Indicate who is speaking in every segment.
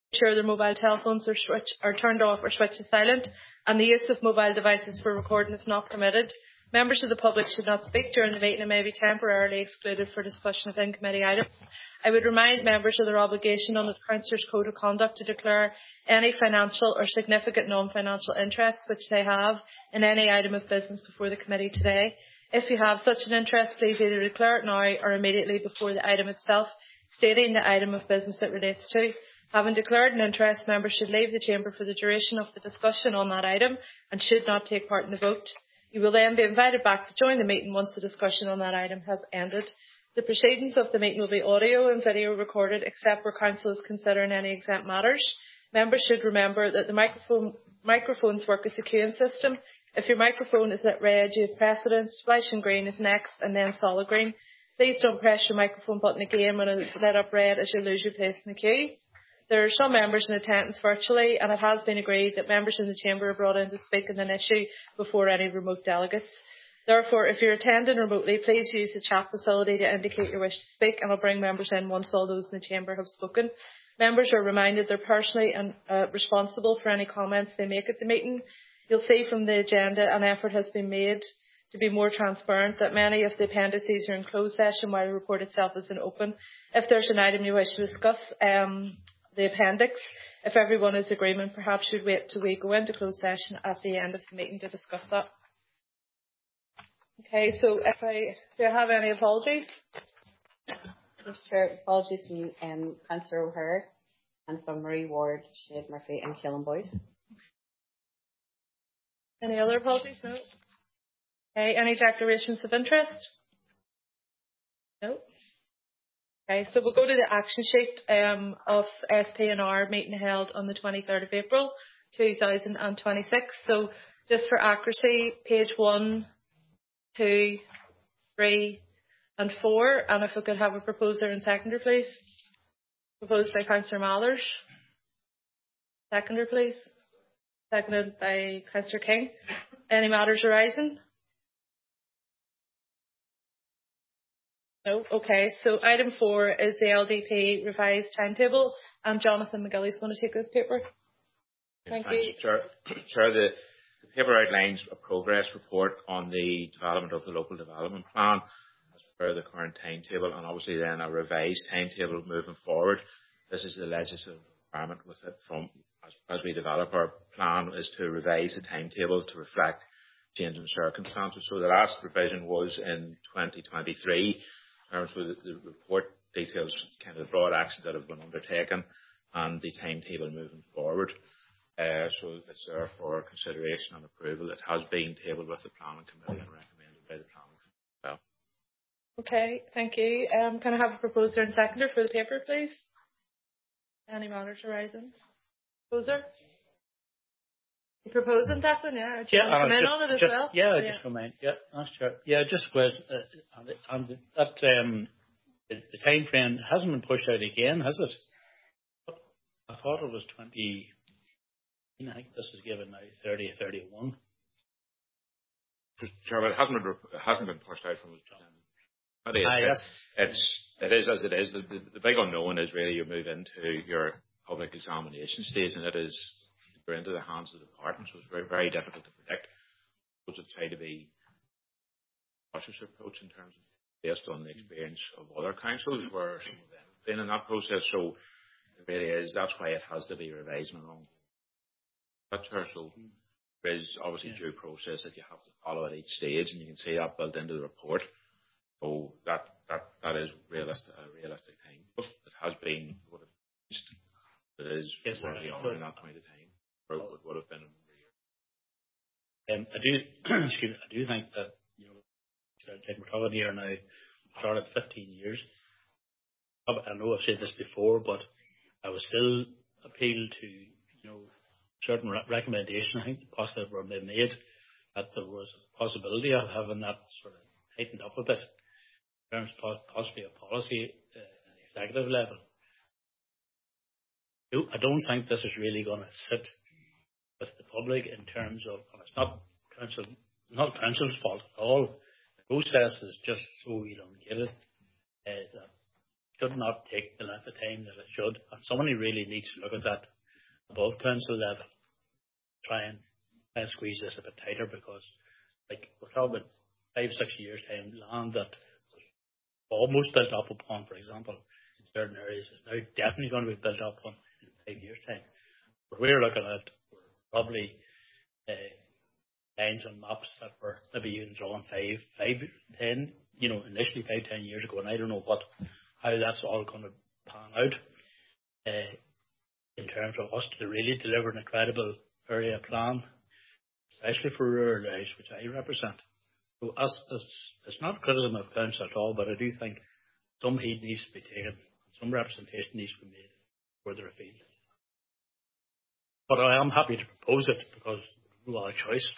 Speaker 1: ensure their mobile telephones are turned off or switched to silent, and the use of mobile devices for recording is not permitted. Members of the public should not speak during the meeting and may be temporarily excluded for discussion of in-committee items. I would remind members of their obligation under the Councillors' Code of Conduct to declare any financial or significant non-financial interests which they have in any item of business before the committee today. If you have such an interest, please either declare it now or immediately before the item itself, stating the item of business it relates to. Having declared an interest, members should leave the chamber for the duration of the discussion on that item and should not take part in the vote. You will then be invited back to join the meeting once the discussion on that item has ended. The proceedings of the meeting will be audio and video recorded, except where council is considering any exempt matters. Members should remember that the microphones work as a queuing system. If your microphone is lit red, you have precedence. Flashing green is next, and then solid green. Please don't press your microphone button again when it is lit up red, as you'll lose your place in the queue. There are some members in attendance virtually, and it has been agreed that members in the chamber are brought in to speak on an issue before any remote delegates. Therefore, if you're attending remotely, please use the chat facility to indicate your wish to speak, and I'll bring members in once all those in the chamber have spoken. Members are reminded they're personally responsible for any comments they make at the meeting. You'll see from the agenda an effort has been made to be more transparent, that many of the appendices are in closed session while the report itself is in open. If there's an item you wish to discuss, the appendix, if everyone is in agreement, perhaps you'd wait till we go into closed session at the end of the meeting to discuss that. Okay, so do I have any apologies?
Speaker 2: Mr. Chair, apologies from Councillor O'Hare and from Marie Ward, Sinead Murphy and Keelan Boyd.
Speaker 1: Any other apologies? No. Okay, any declarations of interest? No. Okay, so we'll go to the action sheet of SPNR meeting held on the 23rd of April 2026. So just for accuracy, page 1, 2, 3 and 4. And if we could have a proposer and seconder, please. Proposed by Councillor Mallers. Seconder, please. Seconded by Councillor King. Any matters arising? No. Okay, so item 4 is the LDP revised timetable, and Jonathan McGilly's going to take this paper.
Speaker 3: Thank you. Chair, the paper outlines a progress report on the development of the local development plan as per the current timetable, and obviously then a revised timetable moving forward. This is the legislative requirement with it from as we develop our plan, is to revise the timetable to reflect changing circumstances. So the last revision was in 2023. So the report details kind of the broad actions that have been undertaken and the timetable moving forward. So it's there for consideration and approval. It has been tabled with the planning committee and recommended by the planning committee as well.
Speaker 1: Okay, thank you. Can I have a proposer and seconder for the paper, please? Any matters arising? Proposer? You proposing, Declan? Yeah. Do you want to come in on it as well?
Speaker 4: Yeah, I just come in. Yeah, that's true. Yeah, just with that the time frame hasn't been pushed out again, has it? I thought it was 20. I think this is given now 30 or 31.
Speaker 3: Chairman, it hasn't been pushed out from it is as it is. The big unknown is really you move into your public examination stage, and it is you're into the hands of the department, so it's very, very difficult to predict. I suppose it's try to be cautious approach in terms of based on the experience of other councils where some of them have been in that process. So it really is. That's why it has to be revised along. So there is obviously due process that you have to follow at each stage, and you can see that built into the report. So that is a realistic time. But it has been what it is really on that point of time. Or it would have been in
Speaker 4: I do think that we're talking here now started 15 years. I know I've said this before, but I would still appeal to certain recommendations. I think positive were made that there was a possibility of having that sort of tightened up a bit in terms of possibly a policy at the executive level. I don't think this is really going to sit with the public in terms of, and it's not council's fault at all. The process is just so elongated that should not take the length of time that it should. And somebody really needs to look at that above council level, try and squeeze this a bit tighter, because like we're talking about 5-6 years time, land that was almost built up upon, for example, in certain areas is now definitely going to be built up on in 5 years time. What we're looking at, we're probably lines on maps that were maybe even drawn 5-10, initially 5-10 years ago, and I don't know how that's all going to pan out in terms of us to really deliver an incredible area plan, especially for rural areas, which I represent. So it's not criticism of council at all, but I do think some heed needs to be taken, some representation needs to be made further afield. But I am happy to propose it because there's no other choice.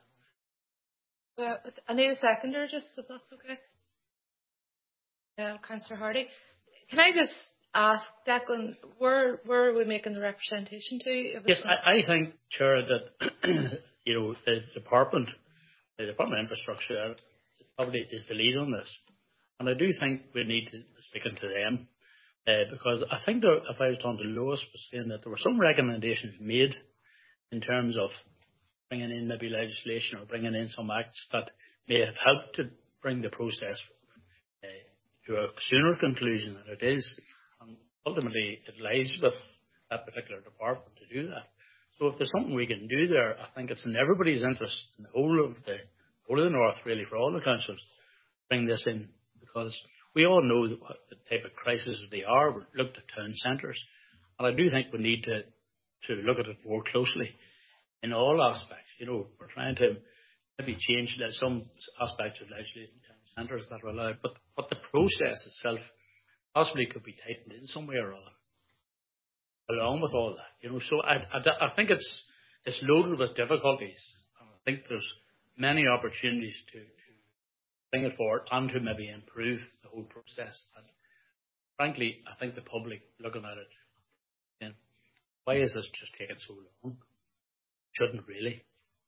Speaker 1: I need a seconder, just if that's okay. Councillor Hardy. Can I just ask, Declan, where are we making the representation to?
Speaker 4: Yes, I think, Chair, that the Department of Infrastructure probably is the lead on this. And I do think we need to be speaking to them because I think if I was talking to Lois, was saying that there were some recommendations made in terms of bringing in maybe legislation or bringing in some acts that may have helped to bring the process to a sooner conclusion than it is. And ultimately, it lies with that particular department to do that. So if there's something we can do there, I think it's in everybody's interest, in the whole of the North, really, for all the councils, bring this in, because we all know what the type of crises they are. We looked at town centres, and I do think we need to look at it more closely in all aspects. We're trying to maybe change some aspects of legislation in town centres that are allowed, but the process itself possibly could be tightened in some way or other, along with all that. So I think it's loaded with difficulties. I think there's many opportunities to bring it forward and to maybe improve the whole process. And frankly, I think the public looking at it, and why is this just taking so long? Shouldn't really.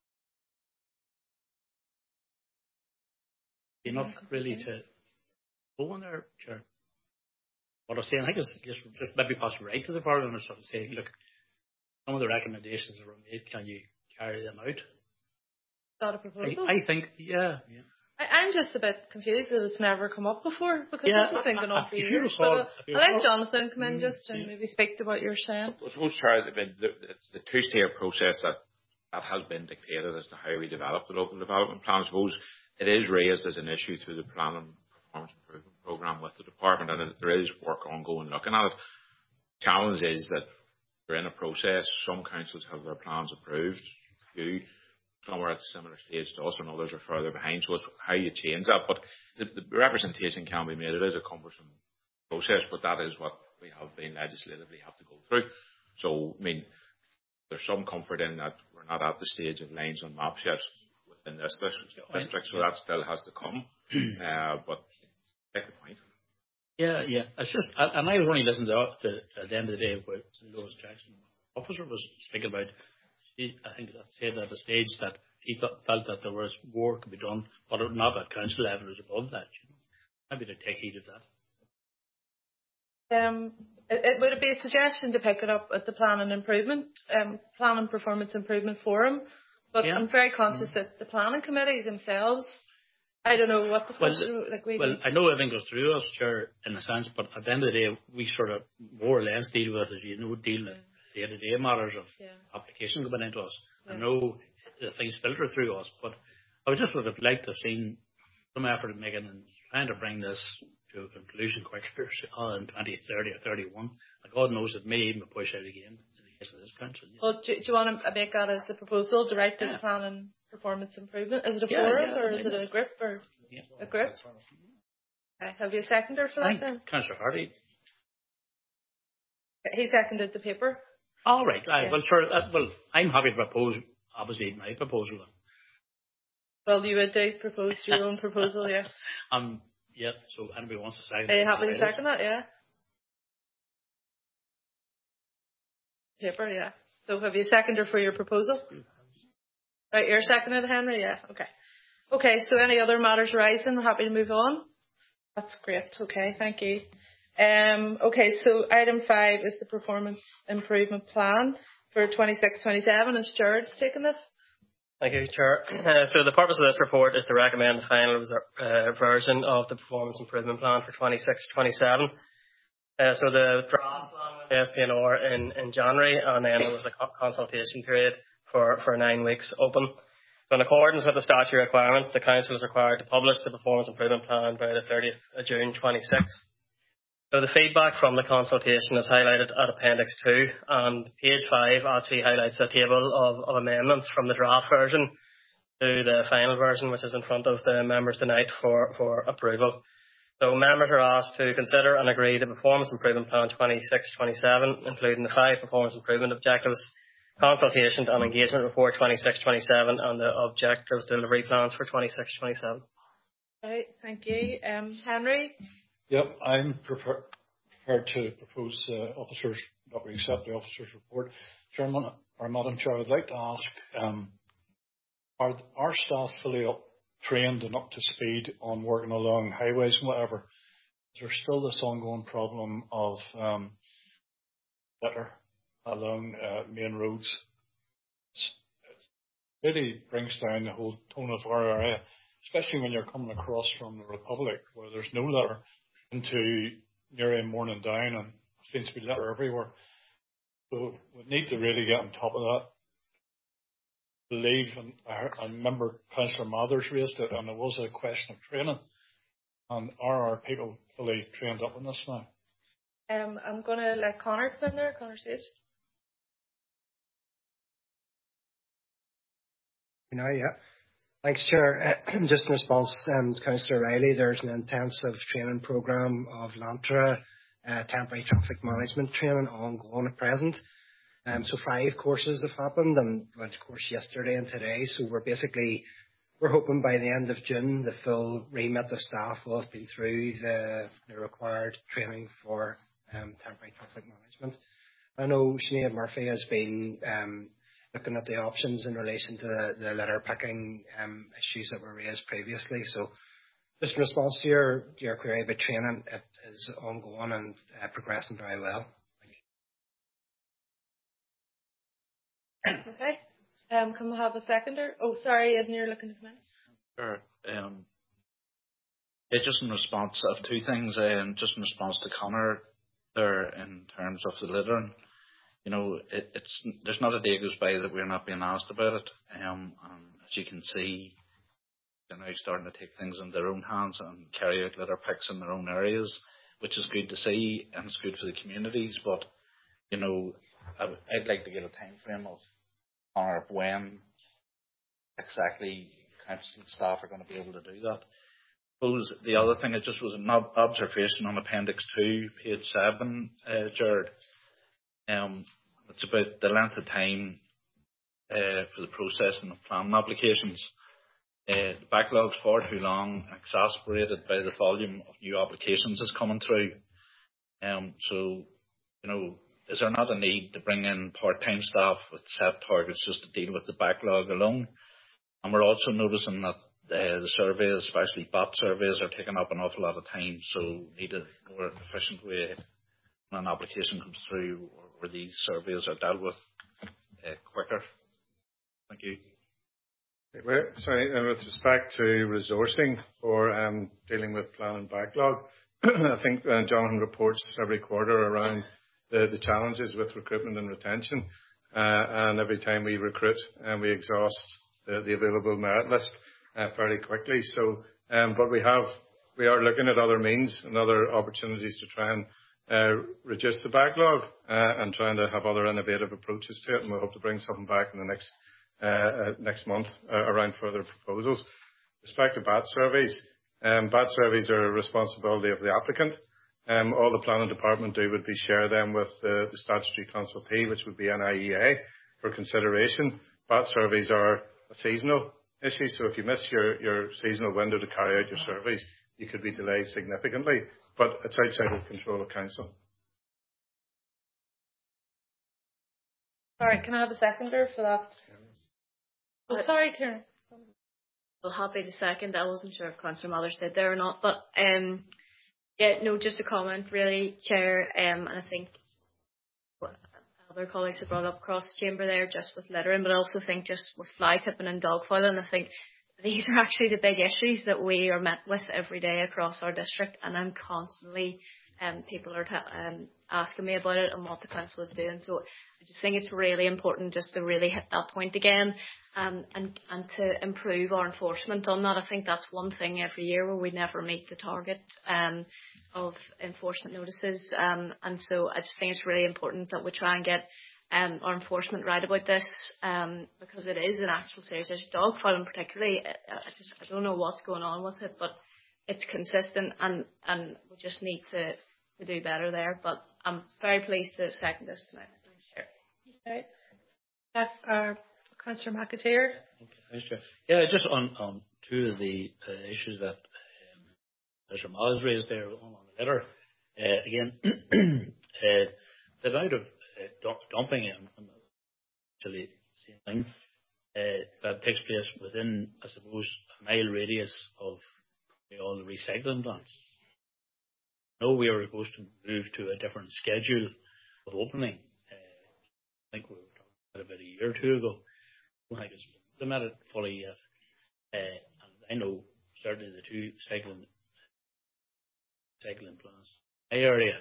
Speaker 4: Enough really to go on there, Chair. What I'm saying, I think it's just maybe pass right to the Parliament or something, say, look, some of the recommendations that were made, can you carry them out?
Speaker 1: Is that a proposal?
Speaker 4: I think, yeah.
Speaker 1: I'm just a bit confused that it's never come up before, because it's been going on for years. I'll let Jonathan come in just and maybe speak to what you're saying.
Speaker 3: I suppose, Chair, the two-tier process that has been dictated as to how we develop the local development plan, I suppose it is raised as an issue through the Plan and Performance Improvement Programme with the department, and there is work ongoing looking at it. The challenge is that we're in a process. Some councils have their plans approved, some are at a similar stage to us, and others are further behind. So it's how you change that. But the representation can be made. It is a cumbersome process, but that is what we have been legislatively have to go through. So, I mean, there's some comfort in that we're not at the stage of lines on maps yet within this district, so that still has to come. But take the point.
Speaker 4: Yeah. It's just, and I was only listening to at the end of the day what Lois Jackson, officer, was speaking about. I think that said at a stage that he felt that there was more could be done, but not at council level, it was above that. Maybe to take heed of that.
Speaker 1: Would it be a suggestion to pick it up at the Plan and Performance Improvement Forum? But I'm very conscious that the planning committee themselves, I don't know what discussion
Speaker 4: Well, I know everything goes through us, Chair, in a sense, but at the end of the day, we sort of more or less deal with, as you know, day-to-day matters of applications coming into us. I know the things filter through us, but I would have liked to have seen some effort in making and trying to bring this to a conclusion quicker in 2030 or 31. God knows it may even push out again in the case of this council.
Speaker 1: Well, do you want to make that as a proposal, directed Plan and Performance Improvement? Is it a forum or is it a group or a group? Okay. Have you a seconder for that then?
Speaker 4: Councillor Hardy.
Speaker 1: He seconded the paper.
Speaker 4: All right. Well, sure. I'm happy to propose, obviously, my proposal.
Speaker 1: Well, you would propose your own proposal, yes.
Speaker 4: Yeah, so anybody wants to second
Speaker 1: it. Are you happy to second that, yeah? Paper, yeah. So have you a seconder for your proposal? Right, you're seconded, Henry? Yeah, okay. Okay, so any other matters arising? We're happy to move on. That's great. Okay, thank you. Okay, so item 5 is the performance improvement plan for 26-27. Is Jared taking this?
Speaker 5: Thank you, Chair. So the purpose of this report is to recommend the final version of the performance improvement plan for 26-27. So the draft plan with the SPNR in January, and then there was a consultation period for 9 weeks open. So in accordance with the statutory requirement, the Council is required to publish the performance improvement plan by the 30th of June 26. So the feedback from the consultation is highlighted at Appendix 2, and page 5 actually highlights a table of amendments from the draft version to the final version, which is in front of the members tonight for approval. So members are asked to consider and agree the Performance Improvement Plan 26-27, including the 5 performance improvement objectives, consultation and engagement report 26-27, and the objectives delivery plans for 26-27.
Speaker 1: Right, thank you. Henry?
Speaker 6: Yep, I'm prepared to propose officers that we accept the officers' report. Chairman, or Madam Chair, I'd like to ask, are our staff fully trained and up to speed on working along highways and whatever? Is there still this ongoing problem of litter along main roads? It really brings down the whole tone of our area, especially when you're coming across from the Republic where there's no litter into Newry, Morning Down, and seems to be litter everywhere. So we need to really get on top of that. I believe, and I remember Councillor Mathers raised it, and it was a question of training. And are our people fully trained up on this now?
Speaker 1: I'm going to let Connor come in there. Connor Sage.
Speaker 7: Yeah. Thanks, Chair. Just in response to Councillor Riley, there's an intensive training programme of LANTRA, temporary traffic management training ongoing at present. So 5 courses have happened, and went to course yesterday and today. So we're hoping by the end of June the full remit of staff will have been through the required training for temporary traffic management. I know Sinead Murphy has been looking at the options in relation to the litter picking issues that were raised previously. So just in response to your query about training, it is ongoing and progressing very well. Thank you.
Speaker 1: Okay. Can we have a seconder? Oh, sorry, Ed, you're looking to come in.
Speaker 3: Sure. Just in response of 2 things. Just in response to Connor there in terms of the littering. You know, there's not a day goes by that we're not being asked about it. And as you can see, they're now starting to take things in their own hands and carry out litter picks in their own areas, which is good to see, and it's good for the communities. But, you know, I'd like to get a time frame of when exactly council staff are going to be able to do that. I suppose the other thing, it just was an observation on Appendix 2, page 7, Jared. It's about the length of time for the processing of planning applications. The backlog's far too long, exacerbated by the volume of new applications that's coming through. So, you know, is there not a need to bring in part-time staff with set targets just to deal with the backlog alone? And we're also noticing that the surveys, especially BAT surveys, are taking up an awful lot of time, so need a more efficient way when an application comes through, or these surveys are dealt with quicker. Thank you.
Speaker 8: Sorry, with respect to resourcing for dealing with planning backlog, I think Jonathan reports every quarter around the challenges with recruitment and retention, and every time we recruit, we exhaust the available merit list fairly quickly. So, but we are looking at other means and other opportunities to try and reduce the backlog and trying to have other innovative approaches to it, and we hope to bring something back in the next month around further proposals. With respect to BAT surveys are a responsibility of the applicant. All the planning department do would be share them with the statutory consultee, which would be NIEA, for consideration. BAT surveys are a seasonal issue, so if you miss your seasonal window to carry out your surveys, you could be delayed significantly. But it's outside of control of council.
Speaker 1: Sorry, can I have a seconder for that? Oh, sorry, Karen.
Speaker 2: Well, happy to second. I wasn't sure if Councillor Mathers did there or not, but
Speaker 9: Yeah, no, just a comment, really, Chair, and I think what other colleagues have brought up across the chamber there, just with littering, but I also think just with fly tipping and dog foiling, I think these are actually the big issues that we are met with every day across our district, and I'm constantly, people are asking me about it and what the council is doing. So I just think it's really important just to really hit that point again, and to improve our enforcement on that. I think that's one thing every year where we never meet the target of enforcement notices, and so I just think it's really important that we try and get our enforcement right about this, because it is an actual serious issue. Dog fighting particularly, I don't know what's going on with it, but it's consistent, and we just need to do better there. But I'm very pleased to second this tonight.
Speaker 1: Okay. Councillor McAteer.
Speaker 4: Thanks, Chair. Yeah, just on two of the issues that Mr. Miles raised there on the letter. Again, the amount of dumping and actually same thing that takes place within, I suppose, a mile radius of all the recycling plants. No, we are supposed to move to a different schedule of opening. I think we were talking about a year or two ago. I don't think it's implemented fully yet. And I know certainly the two cycling plants in my area,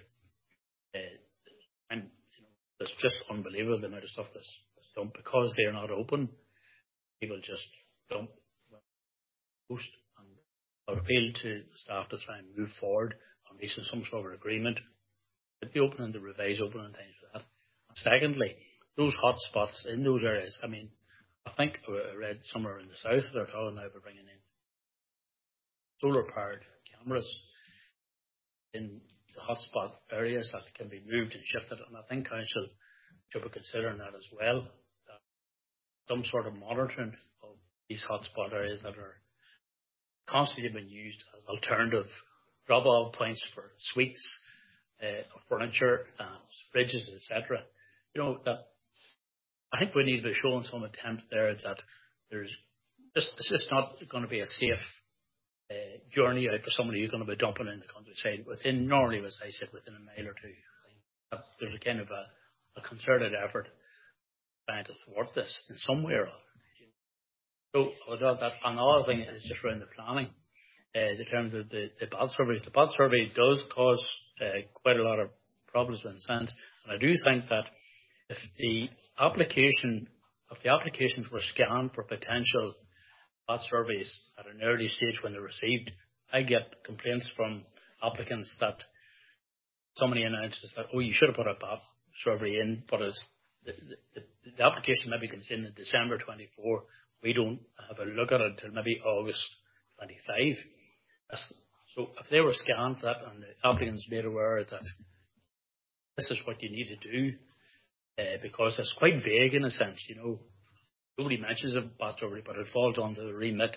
Speaker 4: and it's just unbelievable the amount of stuff that's dumped because they're not open. People just dump post, and I would appeal to the staff to try and move forward on reaching some sort of agreement with the opening, the revised opening times for that. And secondly, those hot spots in those areas. I mean, I think I read somewhere in the south they're talking now about bringing in solar powered cameras in the hotspot areas that can be moved and shifted, and I think council should be considering that as well. Some sort of monitoring of these hotspot areas that are constantly being used as alternative drop-off points for suites, furniture, fridges, etc. You know, that I think we need to be showing some attempt there that there's it's just not going to be a safe journey out for somebody who's going to be dumping in the countryside within, normally, as I said, within a mile or two. There's a kind of a concerted effort trying to thwart this in some way or other. So that another thing is just around the planning, in terms of the BAT surveys. The BAT survey does cause quite a lot of problems in a sense, and I do think that if the applications were scanned for potential BAT surveys at an early stage when they're received, I get complaints from applicants that somebody announces that, oh, you should have put a BAT survey in, but as the application maybe comes in December 24, we don't have a look at it until maybe August 25. So if they were scanned for that and the applicants made aware that this is what you need to do, because it's quite vague in a sense, you know. Nobody mentions a BAT survey, but it falls under the remit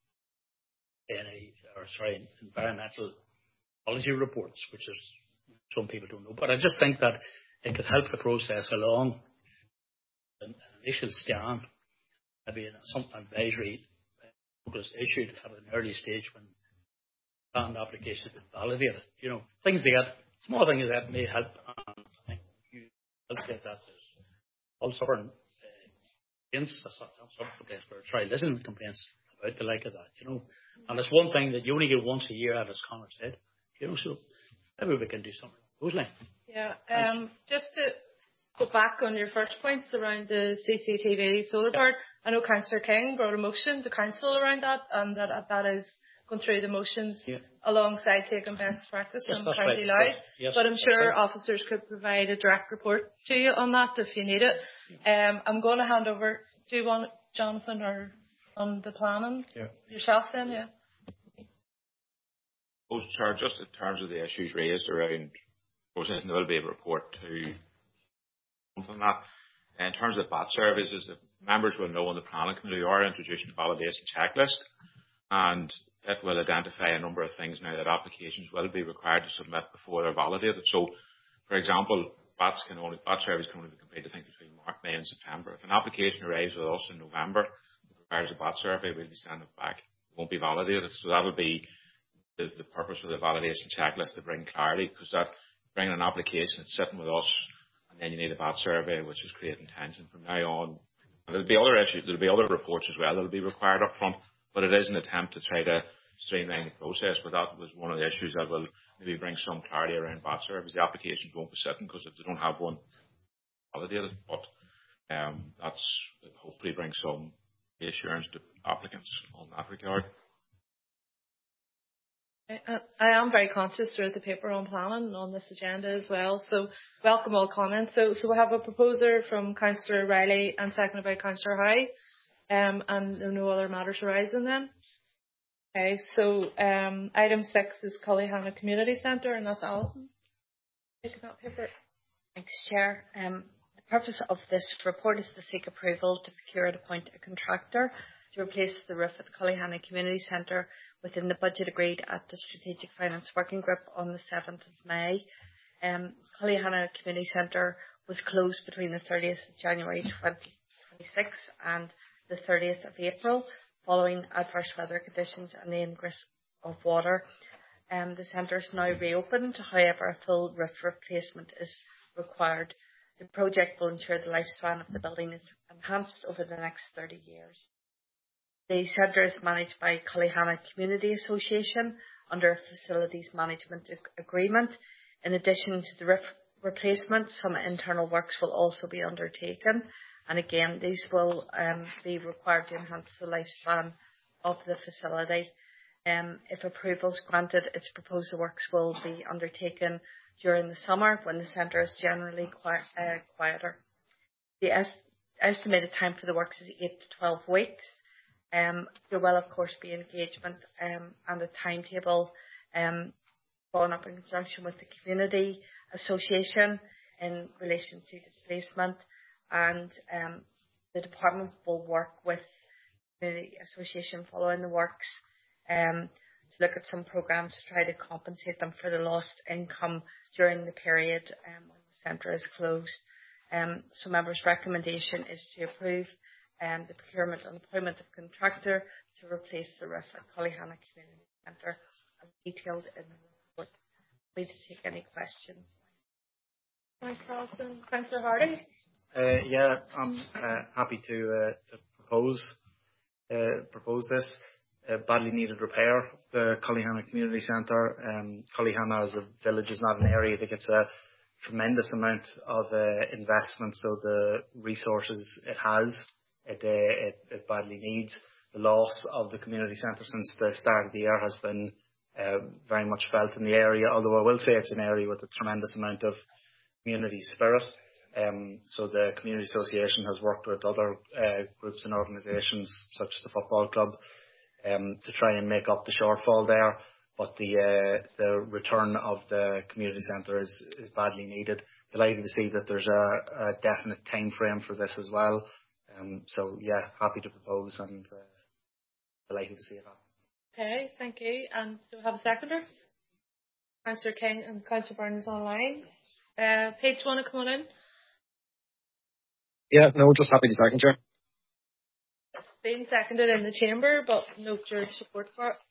Speaker 4: environmental policy reports, which is some people don't know. But I just think that it could help the process along. An initial scan, maybe some advisory was issued at an early stage when planned application has been validated. You know, things like that, small things like that may help. I think you said that there's all sorts of complaints, for try listening complaints about the like of that, you know. And it's one thing that you only get once a year, as Conor said, you know, so maybe we can do something.
Speaker 1: Yeah, just to go back on your first points around the CCTV solar powered, I know Councillor King brought a motion to council around that, and that is going through the motions alongside taking best practice from County Louth. Yes, but I'm sure officers could provide a direct report to you on that if you need it. I'm going to hand over. Do you want Jonathan or on the planning? Yourself then, yeah.
Speaker 3: Chair, just in terms of the issues raised around processing, there will be a report to on that. In terms of BAT services, the members will know on the planning committee we are introducing a validation checklist, and it will identify a number of things now that applications will be required to submit before they're validated. So, for example, BAT surveys can only be completed, I think, between May and September. If an application arrives with us in November that requires a BAT survey, we'll be sending it back. It won't be validated. So that will be the purpose of the validation checklist to bring clarity, because that bringing an application, it's sitting with us, and then you need a VAT survey, which is creating tension from now on. And there'll be other issues, there'll be other reports as well that'll be required up front, but it is an attempt to try to streamline the process. But that was one of the issues that will maybe bring some clarity around VAT surveys. The applications won't be sitting because if they don't have one validated, but that's hopefully bring some reassurance to applicants on that regard.
Speaker 1: I am very conscious there is a paper on planning on this agenda as well, so welcome all comments. So we have a proposer from Councillor Riley and seconded by Councillor Howe, and there are no other matters arising then. Okay, so item 6 is Cullyhanna Community Centre, and that's Alison taking that paper.
Speaker 2: Thanks, Chair. The purpose of this report is to seek approval to procure and appoint a contractor to replace the roof at the Cullyhanna Community Centre within the budget agreed at the Strategic Finance Working Group on the 7th of May. Cullyhanna Community Centre was closed between the 30th of January 2026 and the 30th of April following adverse weather conditions and the ingress of water. The centre is now reopened, however a full roof replacement is required. The project will ensure the lifespan of the building is enhanced over the next 30 years. The centre is managed by Cullyhanna Community Association under a facilities management agreement. In addition to the roof replacement, some internal works will also be undertaken, and again these will be required to enhance the lifespan of the facility. If approval is granted, its proposed works will be undertaken during the summer when the centre is generally quieter. The estimated time for the works is 8 to 12 weeks. There will of course be engagement and a timetable drawn up in conjunction with the Community Association in relation to displacement, and the department will work with the Community Association following the works to look at some programmes to try to compensate them for the lost income during the period when the centre is closed. So members' recommendation is to approve the procurement and appointment of contractor to replace the roof at Cullyhanna Community Centre, as detailed in the report. Please take any questions.
Speaker 1: Thanks, Alison. Councillor Hardy.
Speaker 10: Yeah, I'm happy to propose this. Badly needed repair of the Cullyhanna Community Centre. Cullyhanna as a village is not an area that gets a tremendous amount of investment, so the resources it has, it badly needs. The loss of the community centre since the start of the year has been very much felt in the area, although I will say it's an area with a tremendous amount of community spirit. So the Community Association has worked with other groups and organisations such as the football club to try and make up the shortfall there, but the return of the community centre is badly needed. Delighted to see that there's a definite time frame for this as well. So yeah, happy to propose and delighted to see it happen.
Speaker 1: Okay, thank you. And do we have a seconder? Councillor King and Councillor Burns online. Page 1, come on in.
Speaker 11: Yeah, no, just happy to second, Chair.
Speaker 1: It's been seconded in the chamber, but no your support for it.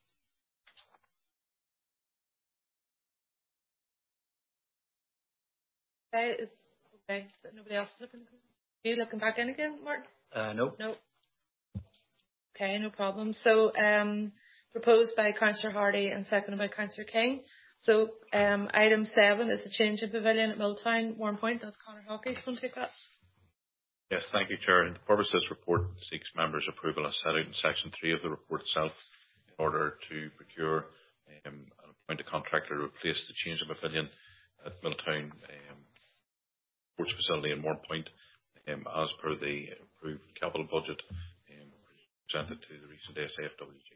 Speaker 1: Okay, okay. Is nobody else looking? Are you looking back in again, Martin?
Speaker 10: No.
Speaker 1: No. Okay, no problem. So, proposed by Councillor Hardy and seconded by Councillor King. So, item 7 is the change of pavilion at Milltown, Warrenpoint. That's Conor Hockey's going to take that.
Speaker 12: Yes, thank you, Chair. The purpose of this report seeks members' approval as set out in Section 3 of the report itself in order to procure and appoint a contractor to replace the change of pavilion at Milltown sports facility in Warrenpoint as per the approved capital budget presented to the recent SAFWG.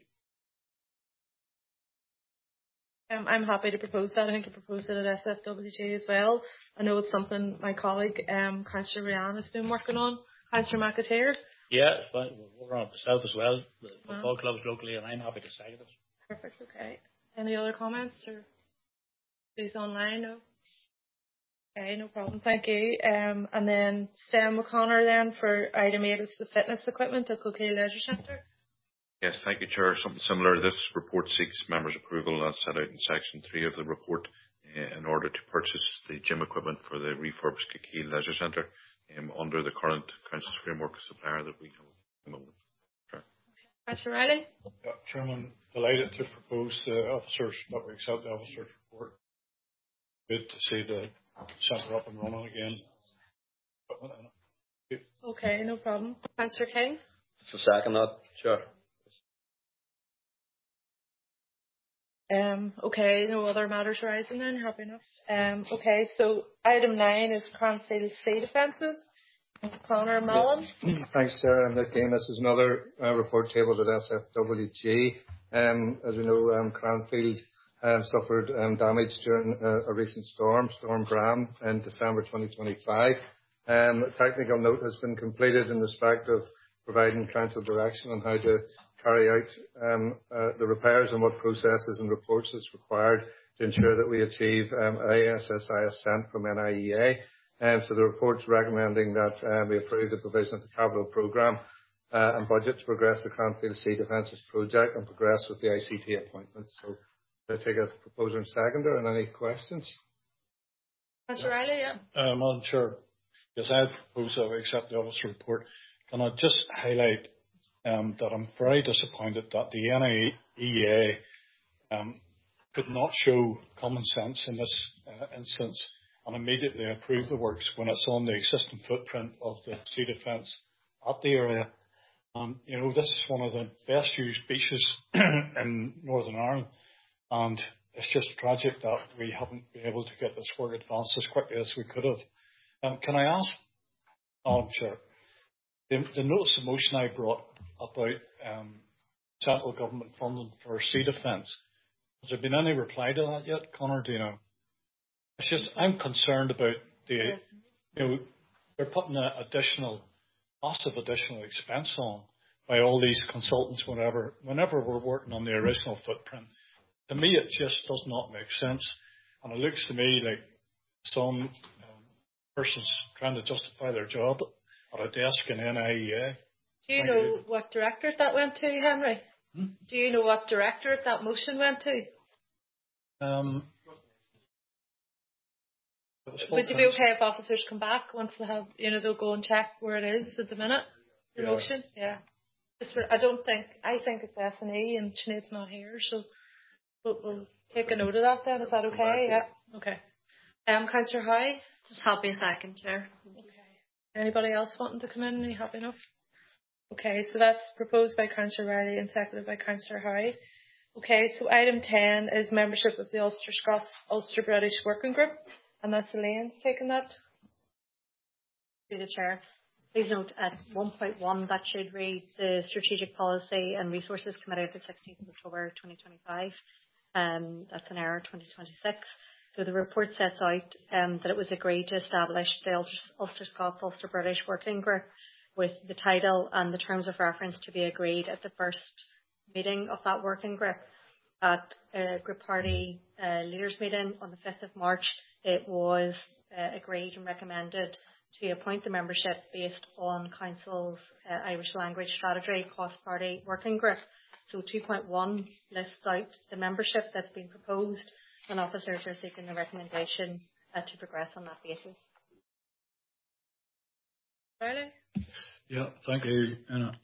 Speaker 1: I'm happy to propose that. I think I proposed it at SFWG as well. I know it's something my colleague, Councillor Ryan, has been working on. Councillor McAteer.
Speaker 4: Yeah, we're working on it myself as well. The football clubs locally, and I'm happy to second it.
Speaker 1: Perfect, okay. Any other comments or please online? No? Okay, no problem. Thank you. And then Stan O'Connor then for item 8 is the fitness equipment at Kilkeel Leisure Centre.
Speaker 12: Yes, thank you, Chair. Something similar. This report seeks members' approval as set out in section 3 of the report in order to purchase the gym equipment for the refurbished Key Leisure Centre under the current Council's framework supplier that we have at the moment.
Speaker 1: Councillor Riley?
Speaker 6: Yeah, Chairman, delighted to propose the officers that we accept the officers' report. Good to see the centre up and running again.
Speaker 1: Okay, no problem. Councillor King?
Speaker 11: Just a second, that, Chair.
Speaker 1: Okay, no other matters arising then, happy enough. Okay, so item 9 is Cranfield Sea Defences. Conor Mallon.
Speaker 8: Thanks, Chair. And again, this is another report tabled at SFWG. As we know, Cranfield suffered damage during a recent storm, Storm Bram, in December 2025. A technical note has been completed in respect of providing council direction on how to carry out the repairs and what processes and reports is required to ensure that we achieve ASSI assent from NIEA. So the report's recommending that we approve the provision of the capital programme and budget to progress the Cranfield Sea Defences project and progress with the ICT appointment. So I take a proposer and seconder, and any questions?
Speaker 1: Councillor Riley, yeah.
Speaker 6: Madam Chair, yes, I propose that we accept the officer report. Can I just highlight that I'm very disappointed that the NIEA could not show common sense in this instance and immediately approve the works when it's on the existing footprint of the sea defence at the area. You know, this is one of the best used beaches in Northern Ireland, and it's just tragic that we haven't been able to get this work advanced as quickly as we could have. Can I ask, Madam Chair, the notice of motion I brought about central government funding for sea defence, has there been any reply to that yet? Conor, do you know? It's just, I'm concerned about they're putting an massive additional expense on by all these consultants whenever we're working on the original footprint. To me, it just does not make sense. And it looks to me like some person's trying to justify their job at a desk in NIEA.
Speaker 1: Do you know what directorate that went to, Henry? Do you know what directorate that motion went to? Would you be okay if officers come back once they have, they'll go and check where it is at the minute? The motion? Yeah. I think it's S&E and Sinead's not here, so we'll take a note of that then. Is that okay? Yeah. Okay. Councillor Hoy?
Speaker 9: Just happy a second, Chair.
Speaker 1: Okay. Anybody else wanting to come in? Are you happy enough? Okay, so that's proposed by Councillor Riley and seconded by Councillor Hoy. Okay, so item 10 is membership of the Ulster Scots Ulster British Working Group, and that's Elaine's taking that.
Speaker 2: Through the Chair. Please note at 1.1 that should read the Strategic Policy and Resources Committee of the 16th of October 2025. That's an error 2026. So the report sets out that it was agreed to establish the Ulster Scots Ulster British Working Group with the title and the terms of reference to be agreed at the first meeting of that working group. At a group party leaders meeting on the 5th of March, it was agreed and recommended to appoint the membership based on Council's Irish Language Strategy Cross-Party Working Group. So 2.1 lists out the membership that's been proposed, and officers are seeking the recommendation to progress on that basis.
Speaker 1: Riley?
Speaker 6: Yeah, thank you.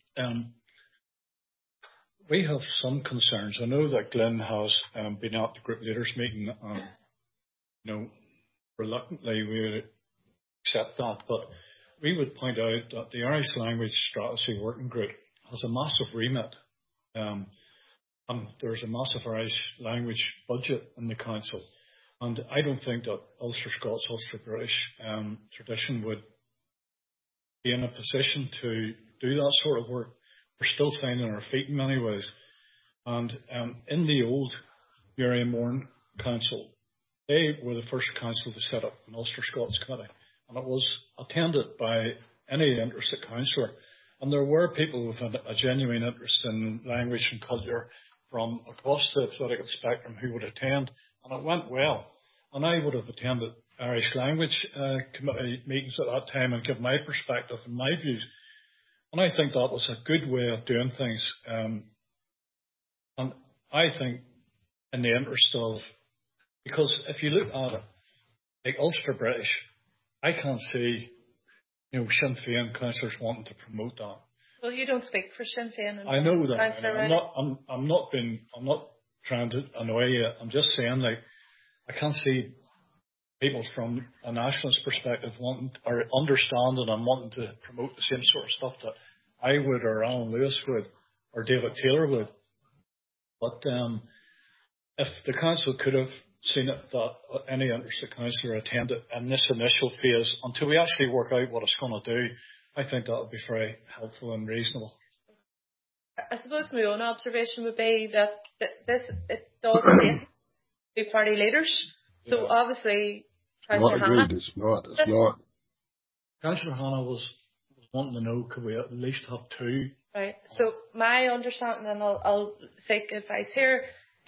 Speaker 6: We have some concerns. I know that Glenn has been at the group leaders meeting, and reluctantly we would accept that, but we would point out that the Irish Language Strategy Working Group has a massive remit, and there's a massive Irish language budget in the council, and I don't think that Ulster Scots, Ulster British tradition would be in a position to do that sort of work. We're still finding our feet in many ways. And in the old Murray Mourne Council, they were the first council to set up an Ulster Scots Committee, and it was attended by any interested councillor. And there were people with a genuine interest in language and culture from across the political spectrum who would attend, and it went well. And I would have attended Irish Language Committee meetings at that time and give my perspective and my views. And I think that was a good way of doing things. And I think in the interest of, because if you look at it, like Ulster British, I can't see, Sinn Féin councillors wanting to promote that.
Speaker 1: Well, you don't speak for Sinn Féin.
Speaker 6: I know that. I'm not trying to annoy you. I'm just saying, like, I can't see people from a nationalist perspective wanting or understanding and wanting to promote the same sort of stuff that I would, or Alan Lewis would, or David Taylor would. But if the council could have seen it that any interested councillor attend it in this initial phase until we actually work out what it's going to do, I think that would be very helpful and reasonable.
Speaker 1: I suppose my own observation would be that it does take two party leaders. So obviously, Councillor Hannah.
Speaker 13: It's not.
Speaker 6: Councillor Hannah was wanting to know, could we at least have two?
Speaker 1: Right. So my understanding, and I'll seek advice here,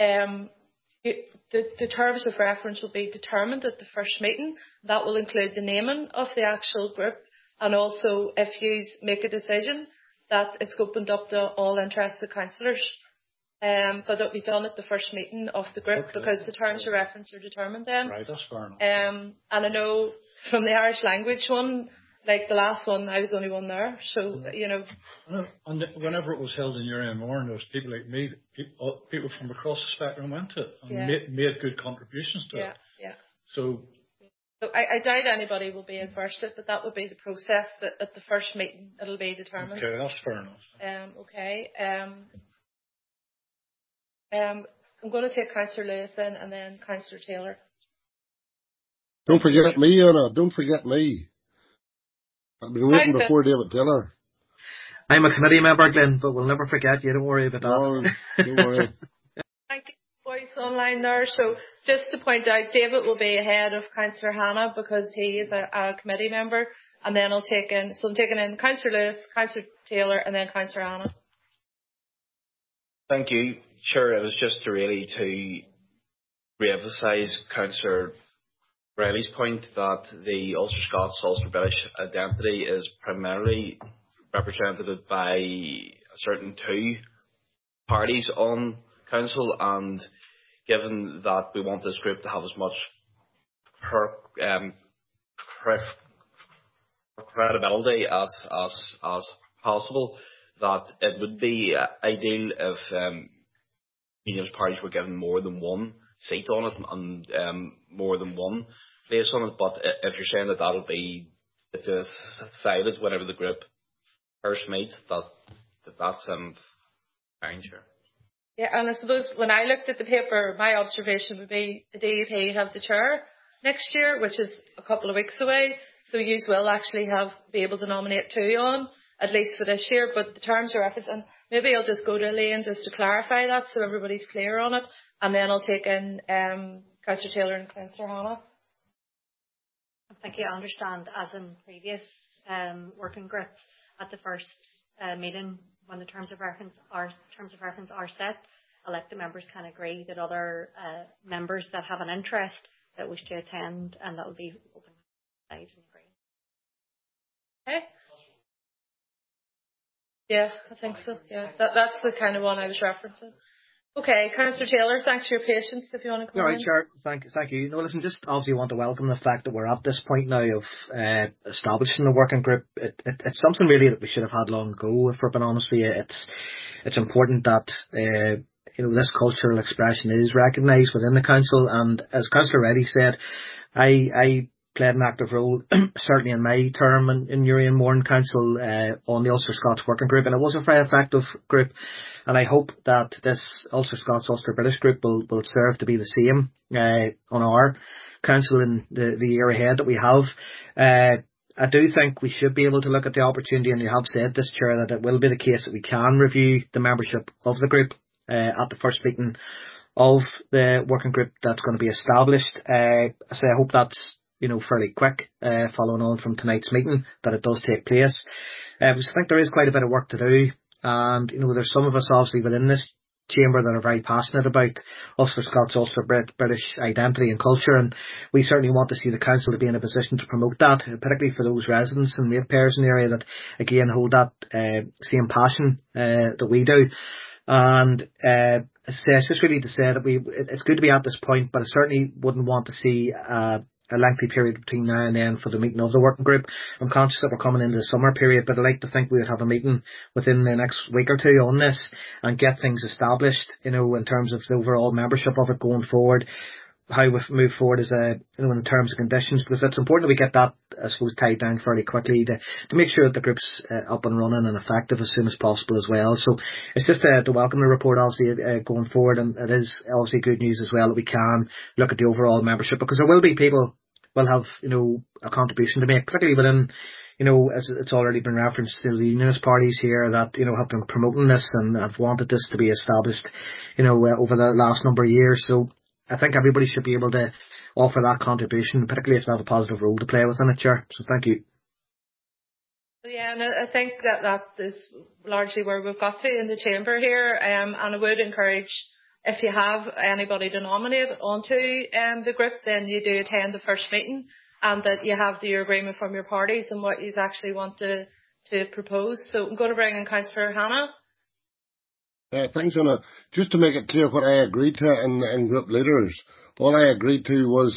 Speaker 1: the terms of reference will be determined at the first meeting. That will include the naming of the actual group, and also if you make a decision that it's opened up to all interested councillors. But it'll be done at the first meeting of the group, because the terms of reference are determined then.
Speaker 6: Right, that's fair enough.
Speaker 1: And I know from the Irish language one, like the last one, I was the only one there. So,
Speaker 6: And whenever it was held in Urian Moran, there was people like me, people from across the spectrum went to it and made good contributions to it.
Speaker 1: Yeah.
Speaker 6: So
Speaker 1: I doubt anybody will be adverse to it, but that would be the process that at the first meeting it'll be determined.
Speaker 6: Okay, that's fair enough.
Speaker 1: Okay. I'm going to take Councillor Lewis then, and then Councillor Taylor.
Speaker 13: Don't forget me, Anna. Don't forget me. I've been waiting before David Taylor.
Speaker 10: I'm a committee member, Glenn, but we'll never forget you. Don't worry about that.
Speaker 13: No, don't worry.
Speaker 1: Thank you, boys online there. So just to point out, David will be ahead of Councillor Hannah because he is a committee member, and then I'm taking in Councillor Lewis, Councillor Taylor, and then Councillor Hannah.
Speaker 14: Thank you. Sure, it was just to re-emphasise Councillor Riley's point that the Ulster Scots, Ulster British identity is primarily represented by a certain two parties on council, and given that we want this group to have as much credibility as possible, that it would be ideal if Unionist parties were given more than one seat on it and more than one place on it. But if you're saying that that'll be decided whenever the group first meets, that's fine, sure.
Speaker 1: Yeah, and I suppose when I looked at the paper, my observation would be the DUP have the chair next year, which is a couple of weeks away. So you will actually be able to nominate two on, at least for this year. But the terms are referenced, and maybe I'll just go to Elaine just to clarify that so everybody's clear on it. And then I'll take in Councillor Taylor and Councillor Hannah.
Speaker 2: I think you understand, as in previous working groups, at the first meeting, when the terms of reference are set, elected members can agree that other members that have an interest that wish to attend, and that will be open side and agree.
Speaker 1: Okay. Yeah, I think so. Yeah, that's the kind of one I was referencing. Okay, Councillor Taylor, thanks for your patience. If you want to come in.
Speaker 10: All right, Chair. Thank you. No, listen, just obviously want to welcome the fact that we're at this point now of establishing the working group. It's something really that we should have had long ago, if we're being honest with you. It's important that this cultural expression is recognised within the council, and as Councillor Reddy said, I played an active role, certainly in my term in Urian Moran Council, on the Ulster Scots Working Group, and it was a very effective group, and I hope that this Ulster Scots, Ulster British group will serve to be the same on our council in the year ahead that we have. I do think we should be able to look at the opportunity, and you have said this, Chair, that it will be the case that we can review the membership of the group at the first meeting of the working group that's going to be established. I hope that's fairly quick, following on from tonight's meeting, that it does take place. I think there is quite a bit of work to do, and there's some of us obviously within this chamber that are very passionate about Ulster Scots, Ulster British identity and culture, and we certainly want to see the council to be in a position to promote that, particularly for those residents and ratepayers in the area that again hold that same passion that we do. And
Speaker 15: it's just really to say that it's good to be at this point, but I certainly wouldn't want to see a lengthy period between now and then for the meeting of the working group. I'm conscious that we're coming into the summer period, but I'd like to think we would have a meeting within the next week or two on this and get things established, in terms of the overall membership of it going forward, how we move forward as in terms of conditions, because it's important that we get that, I suppose, tied down fairly quickly to make sure that the group's up and running and effective as soon as possible as well. So it's just to welcome the report, obviously, going forward, and it is obviously good news as well that we can look at the overall membership, because there will be people will have, a contribution to make, particularly within, as it's already been referenced, to the unionist parties here that, have been promoting this and have wanted this to be established, over the last number of years. So I think everybody should be able to offer that contribution, particularly if they have a positive role to play within it, Chair. So thank you.
Speaker 1: Yeah, and I think that is largely where we've got to in the chamber here, and I would encourage, if you have anybody to nominate onto the group, then you do attend the first meeting, and that you have your agreement from your parties and what you actually want to propose. So I'm going to bring in Councillor Hannah.
Speaker 13: Thanks, Anna. Just to make it clear what I agreed to in group leaders, all I agreed to was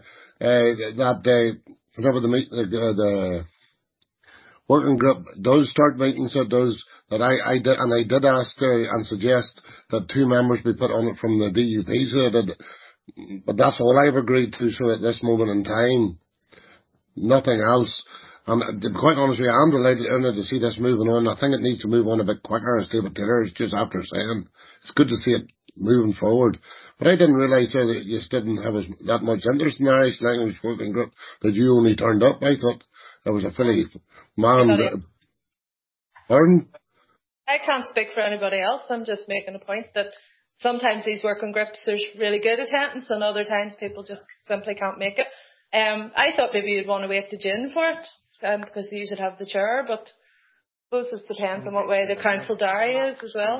Speaker 13: that whenever the working group does start meetings, it does, that I did ask and suggest that 2 members be put on it from the DUP, so I did, but that's all I've agreed to. So at this moment in time, nothing else. And to be quite honest with you, I'm delighted to see this moving on. I think it needs to move on a bit quicker, as David Taylor is just after saying. It's good to see it moving forward. But I didn't realise that you didn't have that much interest in the Irish Language Working Group, that you only turned up. I thought there was a fully manned... Pardon?
Speaker 1: I can't speak for anybody else. I'm just making a point that sometimes these working groups, there's really good attendance, and other times people just simply can't make it. I thought maybe you'd want to wait to June for it, because you should have the chair, but I suppose it depends on what way the council diary is as well.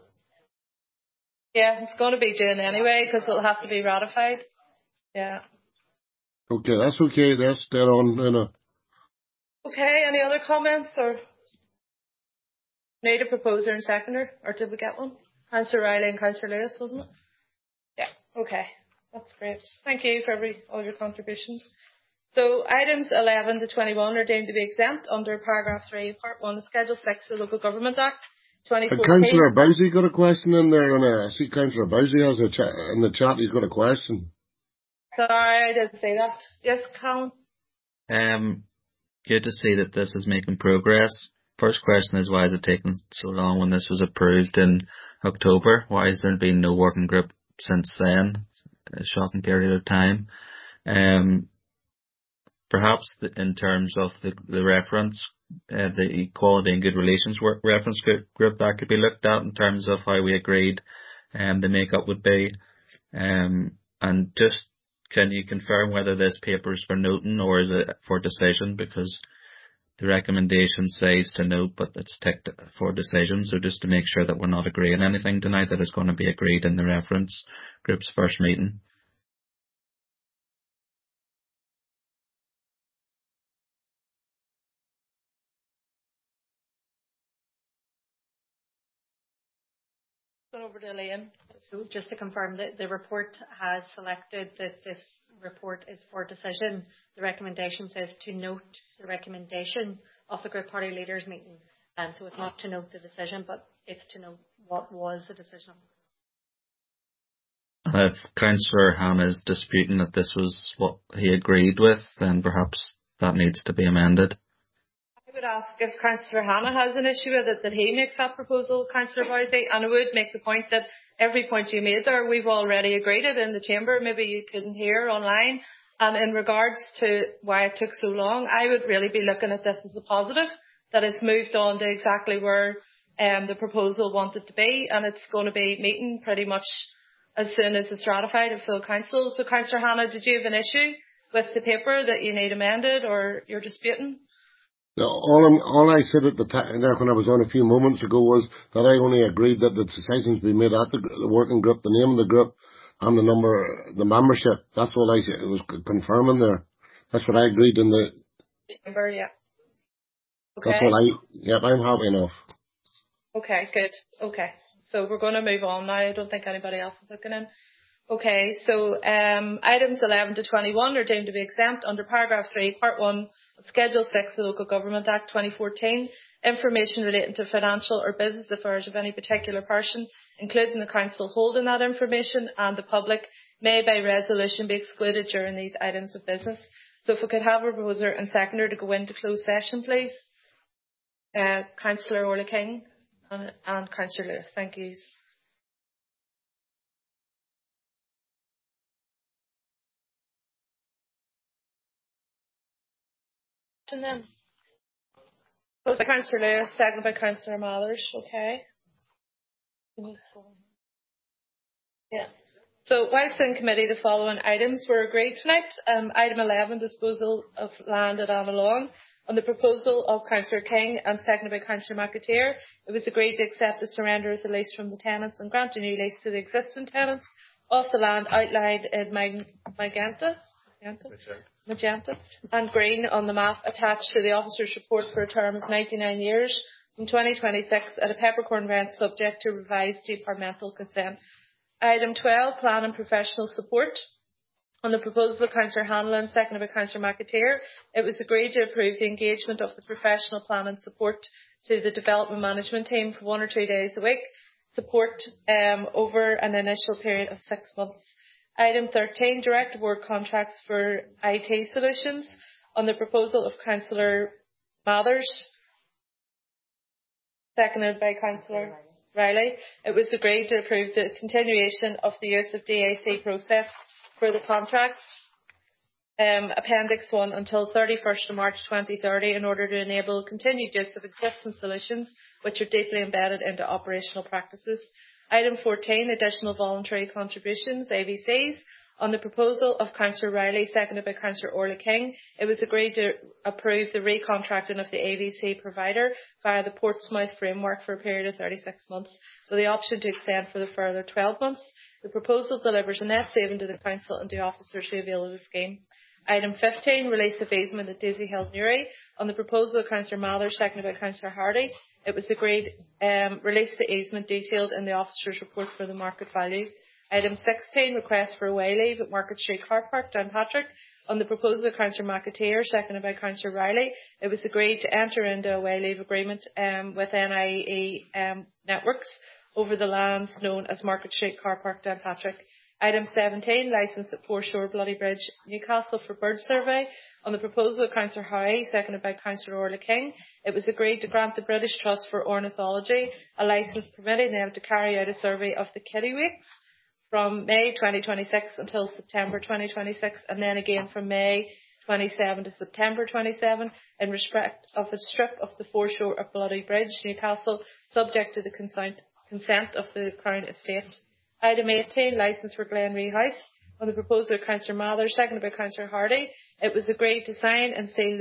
Speaker 1: Yeah, it's going to be June anyway, because it'll have to be ratified. Yeah.
Speaker 13: Okay, that's okay. That's dead on, Anna.
Speaker 1: Okay, any other comments, or need a proposer and seconder, or did we get one? Councillor Riley and Councillor Lewis, wasn't it? Yeah, okay. That's great. Thank you for all your contributions. So items 11 to 21 are deemed to be exempt under paragraph 3, part 1 of Schedule 6 of the Local Government Act 2014.
Speaker 13: Councillor Bowsy got a question in there, and I see Councillor Bowsy has in the chat, he's got a question.
Speaker 1: Sorry, I didn't say that. Yes, Colin?
Speaker 16: Good to see that this is making progress. First question is, why is it taking so long when this was approved in October? Why has there been no working group since then? A shocking period of time. Perhaps in terms of the reference, the Equality and Good Relations reference group, that could be looked at in terms of how we agreed the makeup would be. And just, can you confirm whether this paper is for noting or is it for decision? Because the recommendation says to note, but it's ticked for decision. So just to make sure that we're not agreeing anything tonight that is going to be agreed in the reference group's first meeting.
Speaker 1: Over to Elaine.
Speaker 2: So just to confirm that the report has selected that this report is for decision. The recommendation says to note the recommendation of the group party leaders meeting. And so it's not to note the decision, but it's to note what was the decision.
Speaker 16: If Councillor Hannah is disputing that this was what he agreed with, then perhaps that needs to be amended.
Speaker 1: I would ask if Councillor Hannah has an issue with it, that he makes that proposal, Councillor Bowsy. And I would make the point that every point you made there, we've already agreed it in the chamber. Maybe you couldn't hear online. And in regards to why it took so long, I would really be looking at this as a positive, that it's moved on to exactly where the proposal wanted to be, and it's going to be meeting pretty much as soon as it's ratified at full council. So Councillor Hannah, did you have an issue with the paper that you need amended, or you're disputing?
Speaker 13: No, all I said at the time, when I was on a few moments ago, was that I only agreed that the decisions be made at the working group, the name of the group, and the membership. That's all I said. It was confirming there. That's what I agreed in the
Speaker 1: chamber. Yeah. Okay.
Speaker 13: That's what I'm happy enough.
Speaker 1: Okay, good. Okay. So we're going to move on now. I don't think anybody else is looking in. Okay, so items 11 to 21 are deemed to be exempt under paragraph 3, part 1 of Schedule 6 of the Local Government Act 2014. Information relating to financial or business affairs of any particular person, including the council holding that information and the public, may by resolution be excluded during these items of business. So if we could have a proposer and seconder to go into closed session, please. Councillor Orla King and Councillor Lewis. Thank you. And then proposed by Councillor Lewis, seconded by Councillor Mathers. Okay. Yeah. So whilst in committee, the following items were agreed tonight. Item 11, disposal of land at Avalon. On the proposal of Councillor King and seconded by Councillor McAteer, it was agreed to accept the surrender of the lease from the tenants and grant a new lease to the existing tenants of the land outlined in Magenta and green on the map attached to the officer's report for a term of 99 years from 2026 at a peppercorn rent subject to revised departmental consent. Item 12, plan and professional support. On the proposal of Councillor Hanlon, seconded by Councillor McAteer, it was agreed to approve the engagement of the professional plan and support to the development management team for 1 or 2 days a week, support over an initial period of 6 months. Item 13, direct award contracts for IT solutions. On the proposal of Councillor Mathers, seconded by Councillor Riley, it was agreed to approve the continuation of the use of DAC process for the contracts, Appendix 1, until 31st of March 2030 in order to enable continued use of existing solutions which are deeply embedded into operational practices. Item 14, additional voluntary contributions, AVCs. On the proposal of Councillor Riley, seconded by Councillor Orla King, it was agreed to approve the recontracting of the AVC provider via the Portsmouth framework for a period of 36 months, with the option to extend for the further 12 months. The proposal delivers a net saving to the Council and to officers who avail of the scheme. Item 15, release of easement at Daisy Hill, Newry. On the proposal of Councillor Mathers, seconded by Councillor Hardy, it was agreed release the easement detailed in the officer's report for the market value. Item 16, request for away leave at Market Street Car Park, Downpatrick. On the proposal of Councillor McAteer, seconded by Councillor Riley, it was agreed to enter into a away leave agreement with NIE Networks over the lands known as Market Street Car Park, Downpatrick. Item 17, licence at Foreshore Bloody Bridge, Newcastle for bird survey. On the proposal of Councillor Howie, seconded by Councillor Orla King, it was agreed to grant the British Trust for Ornithology a licence permitting them to carry out a survey of the kittiwakes from May 2026 until September 2026, and then again from May 27 to September 27 in respect of a strip of the foreshore of Bloody Bridge, Newcastle, subject to the consent of the Crown Estate. Item 18, licence for Glenree House. On the proposal of Councillor Mather, seconded by Councillor Hardy, it was agreed to sign and seal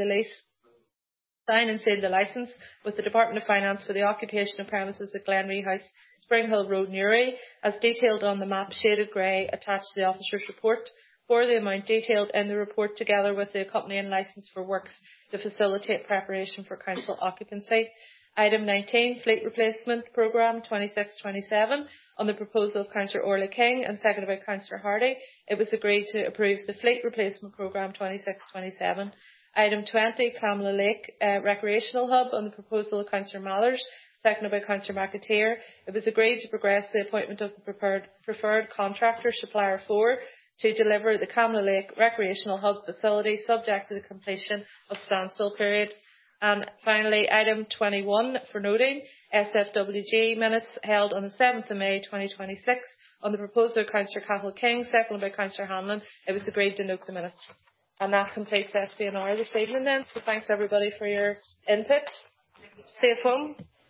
Speaker 1: the licence with the Department of Finance for the occupation of premises at Glenree House, Spring Hill Road, Newry, as detailed on the map shaded grey attached to the officer's report, for the amount detailed in the report together with the accompanying licence for works to facilitate preparation for council occupancy. Item 19, Fleet Replacement Programme 26-27. On the proposal of Councillor Orla King and seconded by Councillor Hardy, it was agreed to approve the Fleet Replacement Programme 26-27. Item 20, Camla Lake Recreational Hub. On the proposal of Councillor Mathers, seconded by Councillor McAteer, it was agreed to progress the appointment of the preferred contractor, Supplier 4, to deliver the Camla Lake Recreational Hub facility subject to the completion of standstill period. And finally, item 21 for noting, SFWG minutes held on the 7th of May 2026. On the proposal of Councillor Cathal King, seconded by Councillor Hanlon, it was agreed to note the minutes. And that completes SPNR this evening then. So thanks everybody for your input. Stay at home.